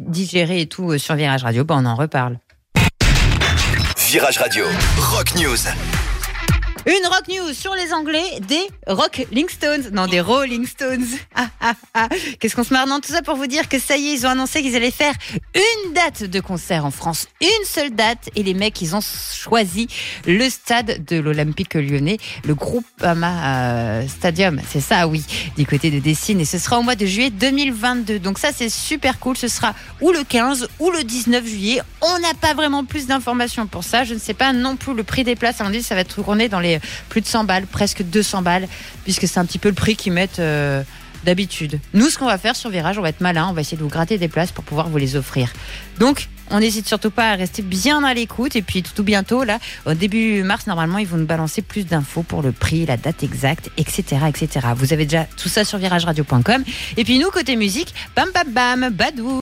digérer et tout sur Virage Radio, on en reparle. Virage Radio, Rock News. Une rock news sur les Anglais des Rolling Stones. Non, des Rolling Stones. Qu'est-ce qu'on se marre? Non, tout ça pour vous dire que ça y est, ils ont annoncé qu'ils allaient faire une date de concert en France. Une seule date. Et les mecs, ils ont choisi le stade de l'Olympique Lyonnais, le Groupama Stadium. C'est ça, oui, du côté de Dessines. Et ce sera au mois de juillet 2022. Donc ça, c'est super cool. Ce sera ou le 15 ou le 19 juillet. On n'a pas vraiment plus d'informations pour ça. Je ne sais pas non plus le prix des places. On dit que ça va tourner dans les plus de 100 balles, presque 200 balles, puisque c'est un petit peu le prix qu'ils mettent d'habitude. Nous, ce qu'on va faire sur Virage, on va être malin, on va essayer de vous gratter des places pour pouvoir vous les offrir. Donc, on n'hésite surtout pas à rester bien à l'écoute. Et puis, tout bientôt, là, au début mars, normalement, ils vont nous balancer plus d'infos pour le prix, la date exacte, etc., etc. Vous avez déjà tout ça sur virageradio.com. Et puis, nous, côté musique, bam, bam, bam, badou.